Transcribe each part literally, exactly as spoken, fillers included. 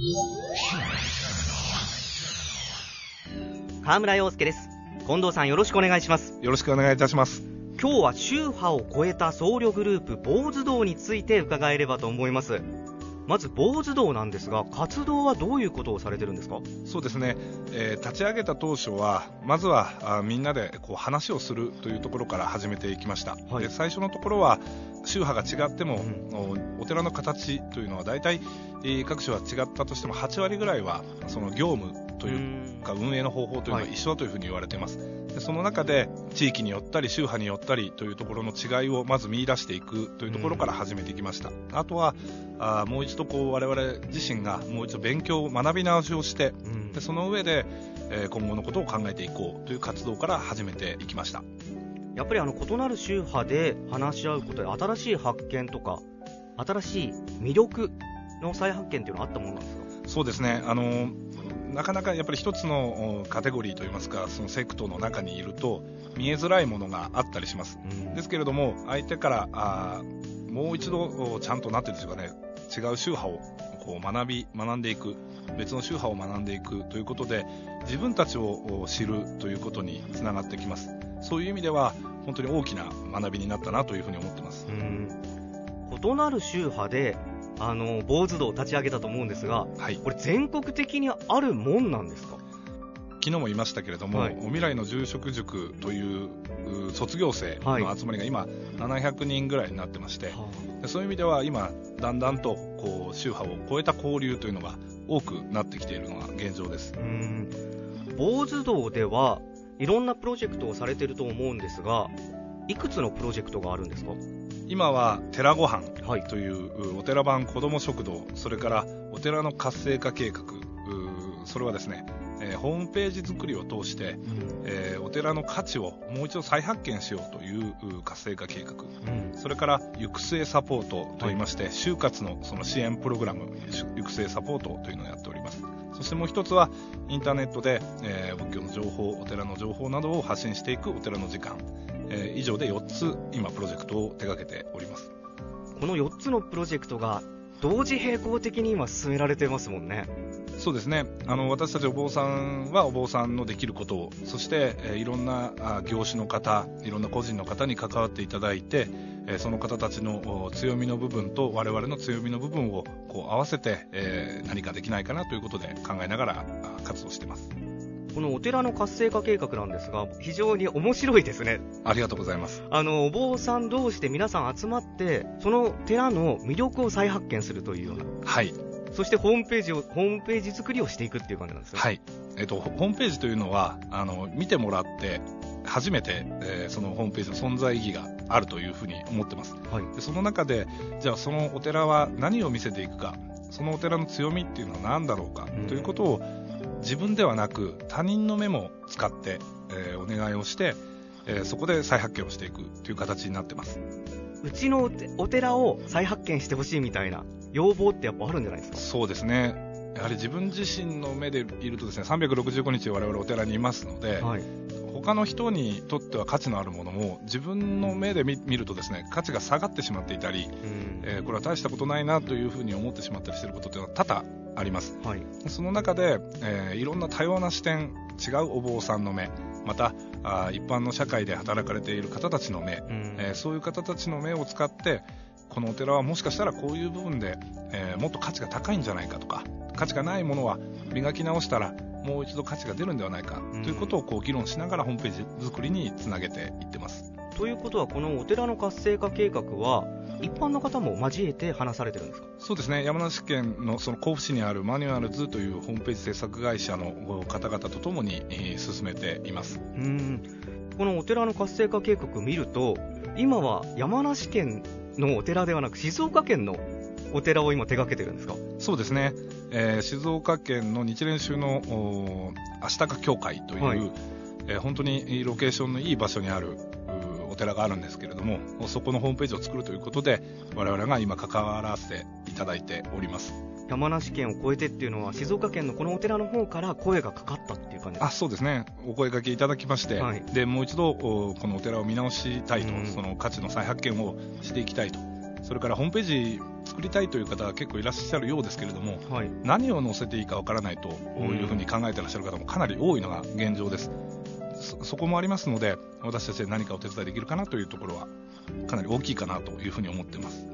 河村陽介です。近藤さん、よろしくお願いします。 よろしくお願いいたします。 今日は宗派を超えた僧侶グループ坊主道について伺えればと思います。まず坊主道なんですが、活動はどういうことをされてるんですか？ そうですね、えー、立ち上げた当初はまずはあみんなでこう話をするというところから始めていきました、はい、で最初のところは宗派が違っても、うん、お寺の形というのは大体、えー、各種は違ったとしてもはち割ぐらいはその業務というか運営の方法というのは一緒だというふうに言われています、はい、でその中で地域によったり宗派によったりというところの違いをまず見出していくというところから始めていきました。あとはあもう一度こう我々自身がもう一度勉強学び直しをして、うん、でその上で、えー、今後のことを考えていこうという活動から始めていきました。 やっぱりあの異なる宗派で話し合うことで新しい発見とか新しい魅力の再発見というのはあったものなんですか？ そうですね、あのなかなかやっぱり一つのカテゴリーといいますかそのセクトの中にいると見えづらいものがあったりします、うん、ですけれども相手からあもう一度ちゃんとなってるんでしょうかね、違う宗派をこう学び学んでいく、別の宗派を学んでいくということで自分たちを知るということにつながってきます。そういう意味では本当に大きな学びになったなというふうに思ってます。 うん、異なる宗派であの坊主道を立ち上げたと思うんですが、はい、これ全国的にあるもんなんですか？ 昨日も言いましたけれども、はい、お未来の住職塾という卒業生の集まりが今ななひゃくにんぐらいになってまして、はい、でそういう意味では今だんだんとこう宗派を超えた交流というのが多くなってきているのが現状です。 うーん、坊主道ではいろんなプロジェクトをされていると思うんですが、いくつのプロジェクトがあるんですか？ 今は寺ごはんというお寺版子ども食堂、それからお寺の活性化計画、それはですね、えー、ホームページ作りを通して、うんえー、お寺の価値をもう一度再発見しようという活性化計画、うん、それから行く末サポートといいまして、はい、就活のその支援プログラム行く末サポートというのをやっております。そしてもう一つはインターネットで、えー、仏教の情報、お寺の情報などを発信していくお寺の時間、えー、以上でよっつ今プロジェクトを手掛けております。 このよっつのプロジェクトが同時並行的に今進められてますもんね。 そうですね、あの私たちお坊さんはお坊さんのできることを、そして、えー、いろんなあ業種の方、いろんな個人の方に関わっていただいて、えー、その方たちの強みの部分と我々の強みの部分をこう合わせて、えー、何かできないかなということで考えながら活動しています。 このお寺の活性化計画なんですが非常に面白いですね。 ありがとうございます。 あのお坊さん同士で皆さん集まってその寺の魅力を再発見するというような、 はい、 そしてホームページをホームページ作りをしていくっていう感じなんですよね。 はい、えっと、ホームページというのはあの見てもらって初めて、えー、そのホームページの存在意義があるというふうに思ってます、はい、でその中でじゃあそのお寺は何を見せていくか、そのお寺の強みっていうのは何だろうか、うん、ということを自分ではなく他人の目も使って、えー、お願いをして、えー、そこで再発見をしていくという形になってます。 うちのお寺を再発見してほしいみたいな要望ってやっぱあるんじゃないですか？ そうですね、やはり自分自身の目でいるとですねさんびゃくろくじゅうごにち我々お寺にいますので、はい、他の人にとっては価値のあるものも自分の目で 見, 見るとですね価値が下がってしまっていたり、うんえー、これは大したことないなというふうに思ってしまったりしていることというのは多々あります、はい、その中で、えー、いろんな多様な視点、違うお坊さんの目、またあ一般の社会で働かれている方たちの目、うんえー、そういう方たちの目を使ってこのお寺はもしかしたらこういう部分で、えー、もっと価値が高いんじゃないかとか、価値がないものは磨き直したらもう一度価値が出るんではないか、うん、ということをこう議論しながらホームページ作りにつなげていってます。 ということはこのお寺の活性化計画は一般の方も交えて話されてるんですか？ そうですね、山梨県のその甲府市にあるマニュアルズというホームページ制作会社の方々とともに、えー、進めています。 うーんこのお寺の活性化計画を見ると今は山梨県のお寺ではなく静岡県のお寺を今手掛けてるんですか？ そうですね、えー、静岡県の日蓮宗の足高教会という、はいえー、本当にロケーションのいい場所にあるお寺があるんですけれども、そこのホームページを作るということで我々が今関わらせていただいております。 山梨県を越えてっていうのは静岡県のこのお寺の方から声がかかったっていう感じですか？ あ、そうですね、お声掛けいただきまして、はい、でもう一度このお寺を見直したいと、うん、その価値の再発見をしていきたいとそれからホームページ作りたいという方は結構いらっしゃるようですけれども、はい、何を載せていいかわからないというふうに考えていらっしゃる方もかなり多いのが現状です。そ, そこもありますので、私たちで何かお手伝いできるかなというところはかなり大きいかなというふうに思っています。 うん、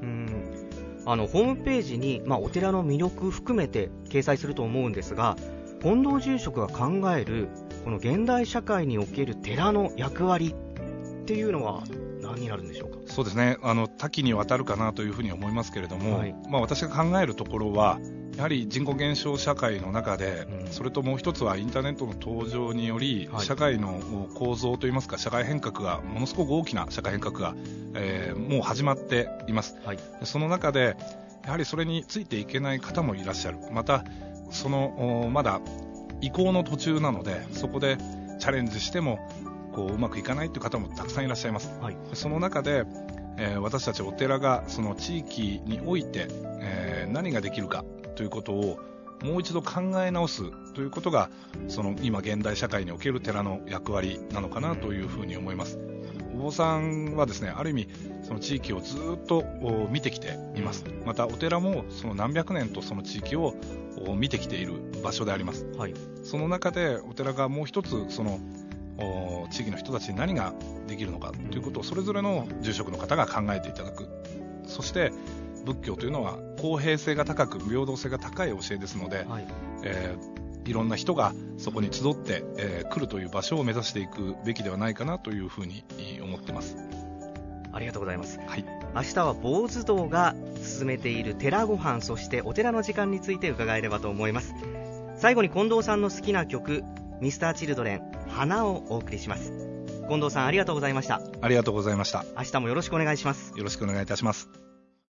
あのホームページに、まあ、お寺の魅力含めて掲載すると思うんですが、近藤住職が考えるこの現代社会における寺の役割っていうのは何になるんでしょうか。 そうですね、あの多岐にわたるかなというふうに思いますけれども、はい、まあ、私が考えるところはやはり人口減少社会の中で、うん、それともう一つはインターネットの登場により、はい、社会の構造といいますか社会変革がものすごく大きな社会変革が、えー、もう始まっています、はい、その中でやはりそれについていけない方もいらっしゃる。またそのまだ移行の途中なので、そこでチャレンジしてもこううまくいかないという方もたくさんいらっしゃいます、はい、その中で、えー、私たちお寺がその地域において、えー、何ができるかということをもう一度考え直すということが、その今現代社会における寺の役割なのかなというふうに思います。お坊さんはですね、ある意味その地域をずっと見てきています。またお寺もその何百年とその地域を見てきている場所であります、はい、その中でお寺がもう一つその地域の人たちに何ができるのかということをそれぞれの住職の方が考えていただく。そして仏教というのは公平性が高く平等性が高い教えですので、はい、えー、いろんな人がそこに集って、えー、来るという場所を目指していくべきではないかなというふうに思っています。 ありがとうございます、 はい、 明日は坊主堂が進めている寺ごはん、そしてお寺の時間について伺えればと思います。最後に近藤さんの好きな曲、ミスターチルドレン花をお送りします。近藤さん、ありがとうございました。 ありがとうございました。 明日もよろしくお願いします。 よろしくお願いいたします。